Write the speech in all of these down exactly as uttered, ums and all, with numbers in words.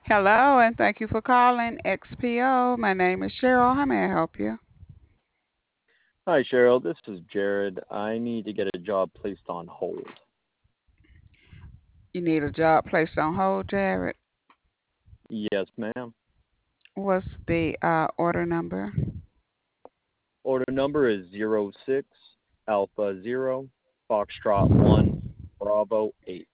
Hello, and thank you for calling X P O. My name is Cheryl. How may I help you? Hi, Cheryl. This is Jared. I need to get a job placed on hold. You need a job placed on hold, Jared. Yes, ma'am. What's the uh, order number? Order number is zero six Alpha zero Foxtrot one Bravo eight.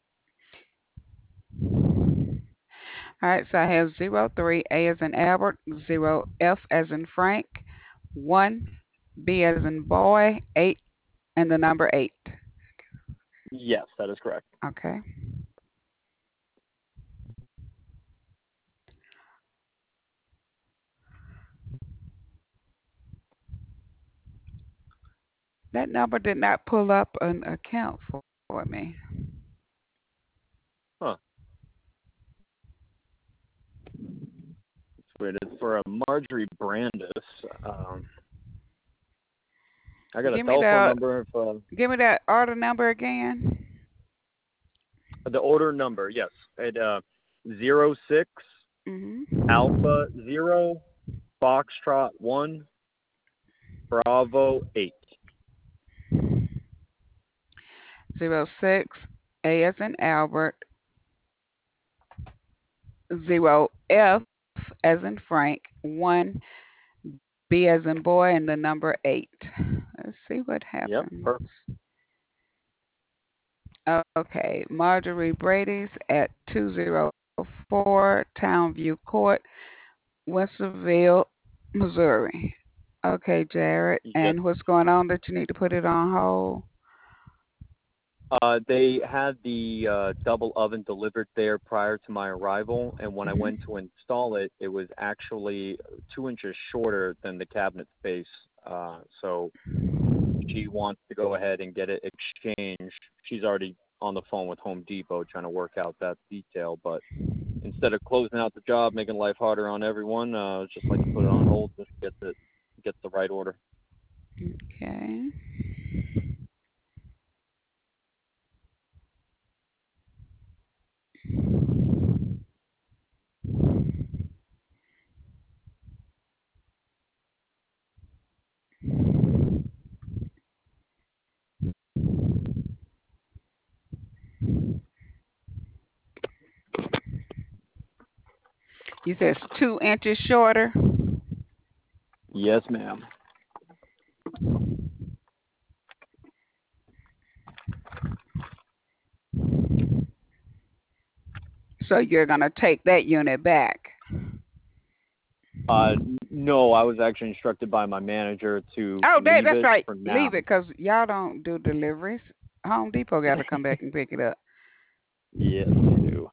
All right, so I have zero three A as in Albert, zero F as in Frank, one B as in boy, eight, and the number eight. Yes, that is correct. Okay. That number did not pull up an account for, for me. Huh. It's weird. It's for a Marjorie Brandis. Um, I got a Give me telephone the number. If, uh, give me that order number again. the order number, yes. It uh zero six Mhm. Alpha zero Foxtrot one Bravo eight. Zero six A as in Albert, zero F as in Frank, one B as in boy, and the number eight. Let's see what Yep, happens. perfect. Okay, Marjorie Brady's at two zero four Townview Court, Westerville, Missouri. Okay, Jared, Yes. and what's going on that you need to put it on hold? Uh, they had the uh, double oven delivered there prior to my arrival, and when I Hmm. went to install it, it was actually two inches shorter than the cabinet space. Uh, so she wants to go ahead and get it exchanged. She's already on the phone with Home Depot trying to work out that detail, but instead of closing out the job, making life harder on everyone, uh, I'd just like to put it on hold just to get the get the right order. Okay. You said it's two inches shorter. Yes, ma'am. So you're gonna take that unit back. Uh, no, I was actually instructed by my manager to Oh, that, leave that's it right. for now. Leave it because y'all don't do deliveries. Home Depot got to come back and pick it up. Yes, they do.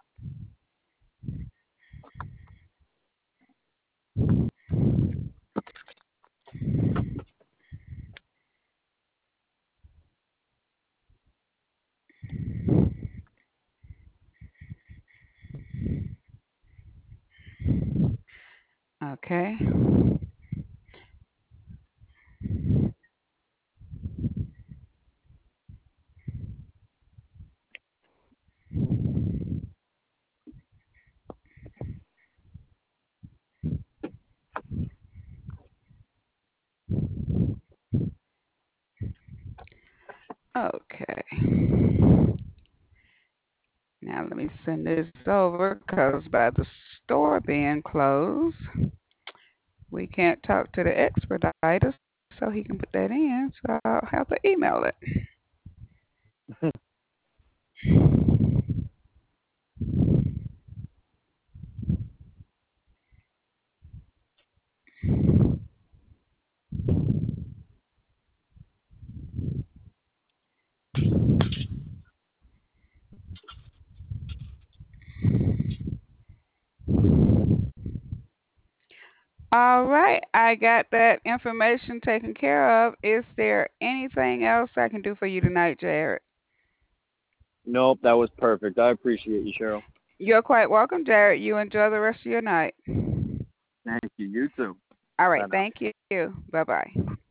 Okay. Okay. Now let me send this over because by the store being closed, we can't talk to the expediter so he can put that in. So I'll have to email it. All right, I got that information taken care of. Is there anything else I can do for you tonight, Jared? Nope, that was perfect. I appreciate you, Cheryl. You're quite welcome, Jared. You enjoy the rest of your night. Thank you. You too. All right, Bye now. thank you. Bye bye.